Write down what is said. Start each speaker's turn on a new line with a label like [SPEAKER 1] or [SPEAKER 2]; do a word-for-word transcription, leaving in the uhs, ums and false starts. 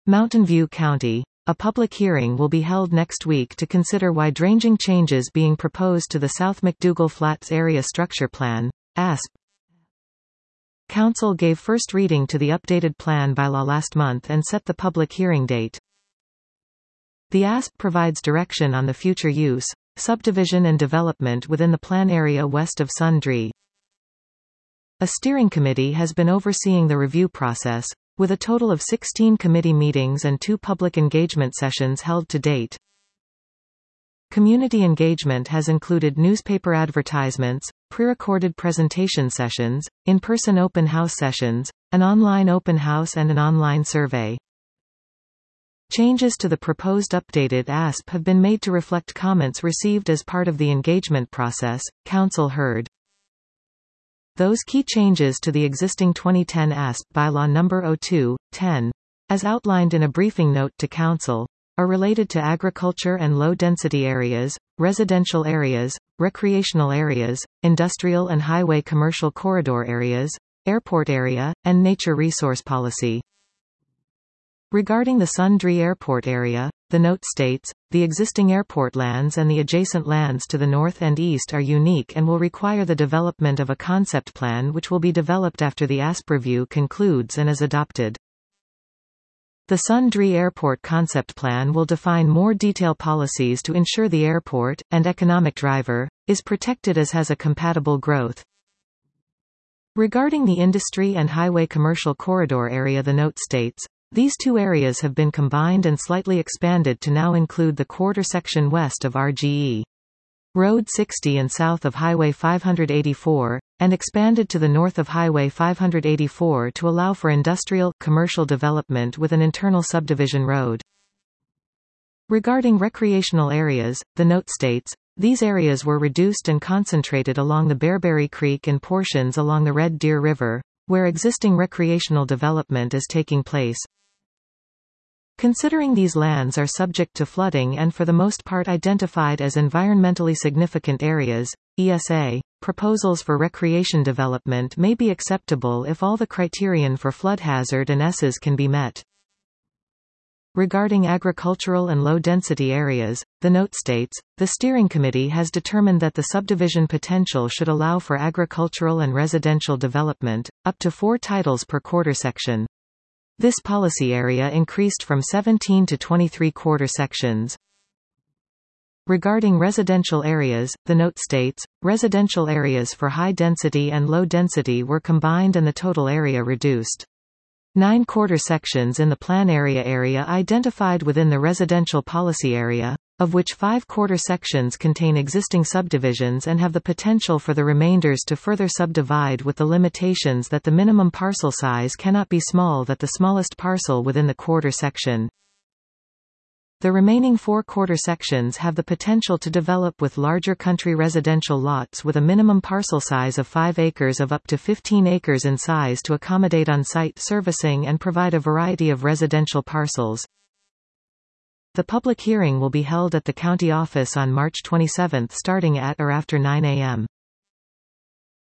[SPEAKER 1] Mountain View County. A public hearing will be held next week to consider wide-ranging changes being proposed to the South McDougall Flats Area Structure Plan, A S P. Council gave first reading to the updated plan bylaw last month and set the public hearing date. The A S P provides direction on the future use, subdivision and development within the plan area west of Sundre. A steering committee has been overseeing the review process, with a total of sixteen committee meetings and two public engagement sessions held to date. Community engagement has included newspaper advertisements, pre-recorded presentation sessions, in-person open house sessions, an online open house and an online survey. Changes to the proposed updated A S P have been made to reflect comments received as part of the engagement process, Council heard. Those key changes to the existing twenty ten A S P bylaw number oh two ten, as outlined in a briefing note to Council, are related to agriculture and low-density areas, residential areas, recreational areas, industrial and highway commercial corridor areas, airport area, and nature resource policy. Regarding the Sundre Airport area, the note states, the existing airport lands and the adjacent lands to the north and east are unique and will require the development of a concept plan which will be developed after the A S P review concludes and is adopted. The Sundre Airport Concept Plan will define more detailed policies to ensure the airport, and economic driver, is protected as has a compatible growth. Regarding the industry and highway commercial corridor area, the note states, these two areas have been combined and slightly expanded to now include the quarter section west of R G E Road sixty and south of Highway five eighty-four, and expanded to the north of Highway five eighty-four to allow for industrial, commercial development with an internal subdivision road. Regarding recreational areas, the note states, these areas were reduced and concentrated along the Bearberry Creek and portions along the Red Deer River, where existing recreational development is taking place. Considering these lands are subject to flooding and for the most part identified as environmentally significant areas, E S A, proposals for recreation development may be acceptable if all the criterion for flood hazard and S S can be met. Regarding agricultural and low-density areas, the note states, the steering committee has determined that the subdivision potential should allow for agricultural and residential development, up to four titles per quarter section. This policy area increased from seventeen to twenty-three quarter sections. Regarding residential areas, the note states, residential areas for high density and low density were combined and the total area reduced. Nine quarter sections in the plan area area identified within the residential policy area, of which five quarter sections contain existing subdivisions and have the potential for the remainders to further subdivide with the limitations that the minimum parcel size cannot be small that the smallest parcel within the quarter section. The remaining four quarter sections have the potential to develop with larger country residential lots with a minimum parcel size of five acres of up to fifteen acres in size to accommodate on-site servicing and provide a variety of residential parcels. The public hearing will be held at the county office on March twenty-seventh starting at or after nine A M